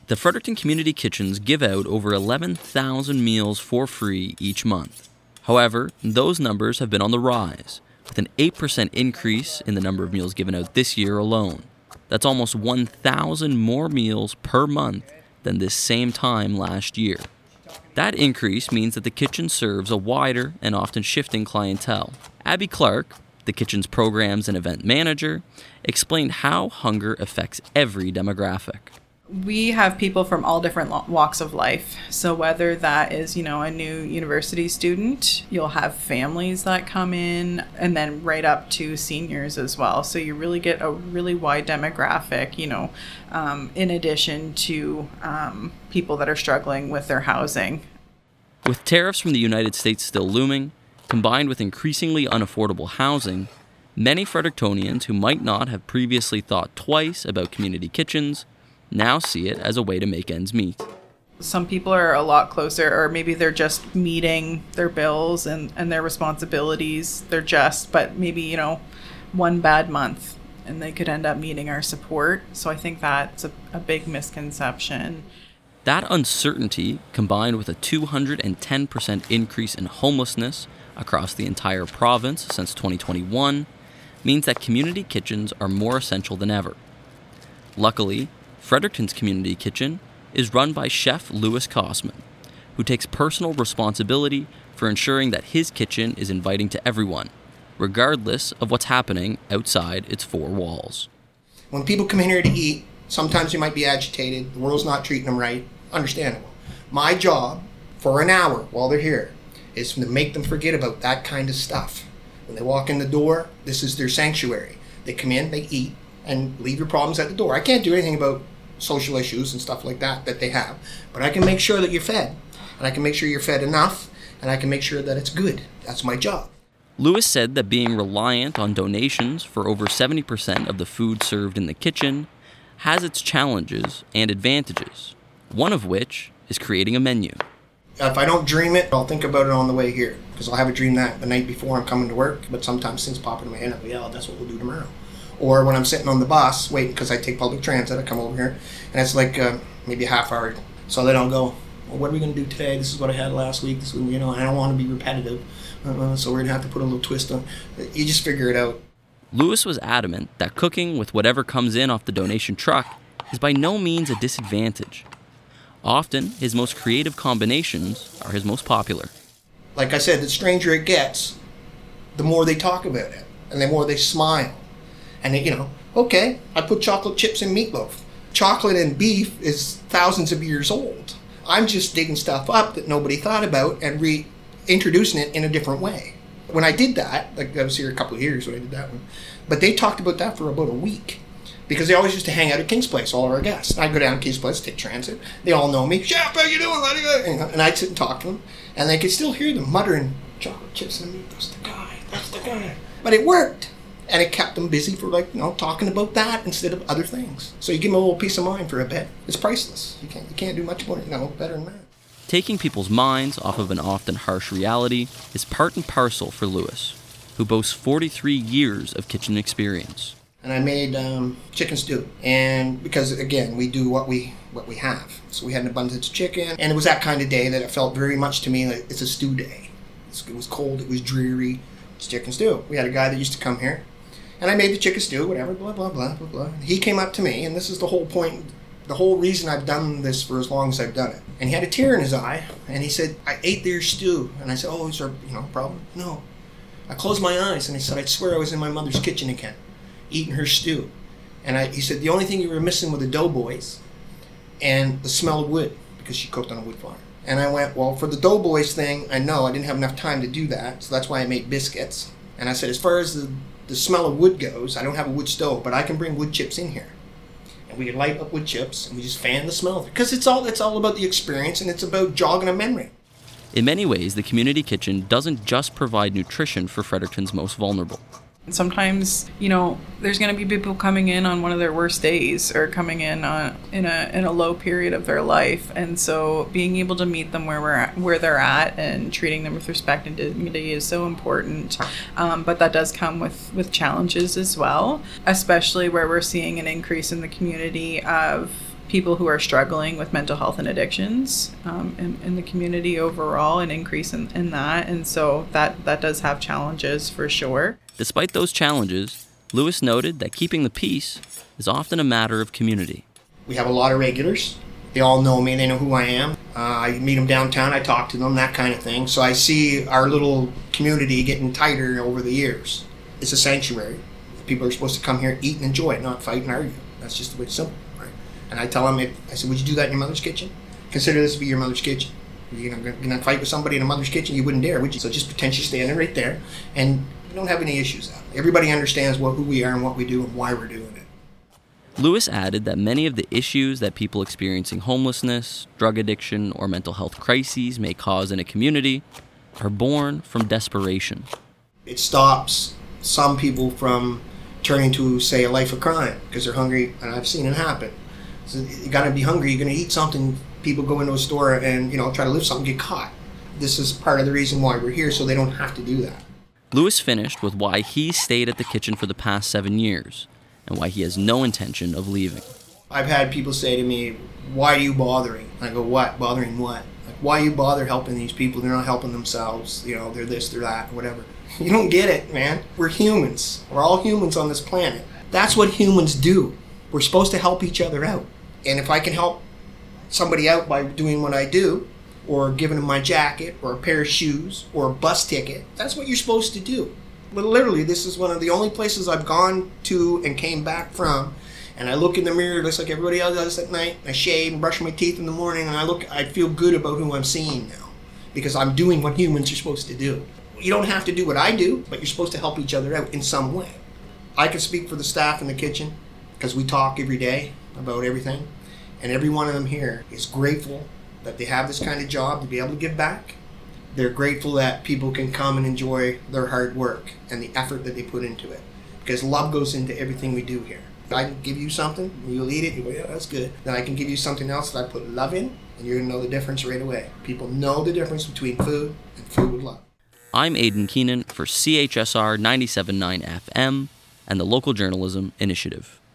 The Fredericton Community Kitchens give out over 11,000 meals for free each month. However, those numbers have been on the rise, with an 8% increase in the number of meals given out this year alone. That's almost 1,000 more meals per month than this same time last year. That increase means that the kitchen serves a wider and often shifting clientele. Abby Clark, the kitchen's programs and event manager, explained how hunger affects every demographic. We have people from all different walks of life. So whether that is, a new university student, you'll have families that come in, and then right up to seniors as well. So you really get a really wide demographic, in addition to people that are struggling with their housing. With tariffs from the United States still looming, combined with increasingly unaffordable housing, many Frederictonians who might not have previously thought twice about community kitchens now see it as a way to make ends meet. Some people are a lot closer, or maybe they're just meeting their bills and their responsibilities. But maybe, one bad month and they could end up needing our support. So I think that's a big misconception. That uncertainty, combined with a 210% increase in homelessness across the entire province since 2021, means that community kitchens are more essential than ever. Luckily, Fredericton's Community Kitchen is run by Chef Louis Kosman, who takes personal responsibility for ensuring that his kitchen is inviting to everyone, regardless of what's happening outside its four walls. When people come in here to eat, sometimes they might be agitated, the world's not treating them right, understandable. My job for an hour while they're here is to make them forget about that kind of stuff. When they walk in the door, this is their sanctuary. They come in, they eat, and leave your problems at the door. I can't do anything about social issues and stuff like that they have, but I can make sure that you're fed, and I can make sure you're fed enough, and I can make sure that it's good. That's my job. Louis said that being reliant on donations for over 70% of the food served in the kitchen has its challenges and advantages, one of which is creating a menu. If I don't dream it, I'll think about it on the way here, because I'll have a dream that the night before I'm coming to work, but sometimes things pop into my head, and I'll go, yeah, that's what we'll do tomorrow. Or when I'm sitting on the bus, waiting, because I take public transit, I come over here, and it's like maybe a half hour. So then I'll go, well, what are we going to do today? This is what I had last week. This, I don't want to be repetitive, so we're going to have to put a little twist on. You just figure it out. Louis was adamant that cooking with whatever comes in off the donation truck is by no means a disadvantage. Often, his most creative combinations are his most popular. Like I said, the stranger it gets, the more they talk about it, and the more they smile. And okay, I put chocolate chips in meatloaf. Chocolate and beef is thousands of years old. I'm just digging stuff up that nobody thought about and reintroducing it in a different way. When I did that, I was here a couple of years when I did that one, but they talked about that for about a week because they always used to hang out at King's Place, all our guests. And I'd go down to King's Place, take transit. They all know me. Chef, how you doing? And I'd sit and talk to them, and they could still hear them muttering, chocolate chips and meat, that's the guy. But it worked. And it kept them busy for talking about that instead of other things. So you give them a little peace of mind for a bit. It's priceless. You can't do much more, better than that. Taking people's minds off of an often harsh reality is part and parcel for Louis, who boasts 43 years of kitchen experience. And I made chicken stew, and because again we do what we have. So we had an abundance of chicken, and it was that kind of day that it felt very much to me like it's a stew day. It was cold. It was dreary. It's chicken stew. We had a guy that used to come here. And I made the chicken stew, whatever, blah, blah, blah, blah, blah. He came up to me, and this is the whole point, the whole reason I've done this for as long as I've done it. And he had a tear in his eye, and he said, I ate their stew. And I said, oh, is there a problem? No. I closed my eyes, and he said, I'd swear I was in my mother's kitchen again, eating her stew. And he said, the only thing you were missing were the doughboys and the smell of wood, because she cooked on a wood fire. And I went, well, for the doughboys thing, I know I didn't have enough time to do that, so that's why I made biscuits. And I said, as far as the smell of wood goes, I don't have a wood stove, but I can bring wood chips in here. And we could light up wood chips, and we just fan the smell of it. Because it's all about the experience, and it's about jogging a memory. In many ways, the community kitchen doesn't just provide nutrition for Fredericton's most vulnerable. Sometimes, there's going to be people coming in on one of their worst days or coming in in a low period of their life. And so being able to meet them where they're at and treating them with respect and dignity is so important. But that does come with challenges as well, especially where we're seeing an increase in the community of people who are struggling with mental health and addictions in the community overall, an increase in that. And so that does have challenges for sure. Despite those challenges, Lewis noted that keeping the peace is often a matter of community. We have a lot of regulars. They all know me. They know who I am. I meet them downtown. I talk to them, that kind of thing. So I see our little community getting tighter over the years. It's a sanctuary. People are supposed to come here, eat and enjoy it, not fight and argue. That's just the way it's simple, right? And I tell them, I said, would you do that in your mother's kitchen? Consider this to be your mother's kitchen. You're gonna fight with somebody in a mother's kitchen, you wouldn't dare, would you? So just pretend you're standing right there, and you don't have any issues out. Everybody understands who we are and what we do and why we're doing it. Lewis added that many of the issues that people experiencing homelessness, drug addiction, or mental health crises may cause in a community are born from desperation. It stops some people from turning to, say, a life of crime because they're hungry, and I've seen it happen. So you gotta be hungry, you're gonna eat something. People go into a store and, try to lift something, get caught. This is part of the reason why we're here, so they don't have to do that. Lewis finished with why he stayed at the kitchen for the past 7 years and why he has no intention of leaving. I've had people say to me, why are you bothering? I go, what? Bothering what? Like, why you bother helping these people? They're not helping themselves. They're this, they're that, whatever. You don't get it, man. We're humans. We're all humans on this planet. That's what humans do. We're supposed to help each other out. And if I can help somebody out by doing what I do, or giving them my jacket, or a pair of shoes, or a bus ticket, that's what you're supposed to do. But literally, this is one of the only places I've gone to and came back from, and I look in the mirror just like everybody else does at night. I shave and brush my teeth in the morning, and I feel good about who I'm seeing now, because I'm doing what humans are supposed to do. You don't have to do what I do, but you're supposed to help each other out in some way. I can speak for the staff in the kitchen, because we talk every day about everything, and every one of them here is grateful that they have this kind of job to be able to give back. They're grateful that people can come and enjoy their hard work and the effort that they put into it, because love goes into everything we do here. I can give you something, you'll eat it, you go, yeah, that's good. Then I can give you something else that I put love in, and you're going to know the difference right away. People know the difference between food and food with love. I'm Aidan Keenan for CHSR 97.9 FM and the Local Journalism Initiative.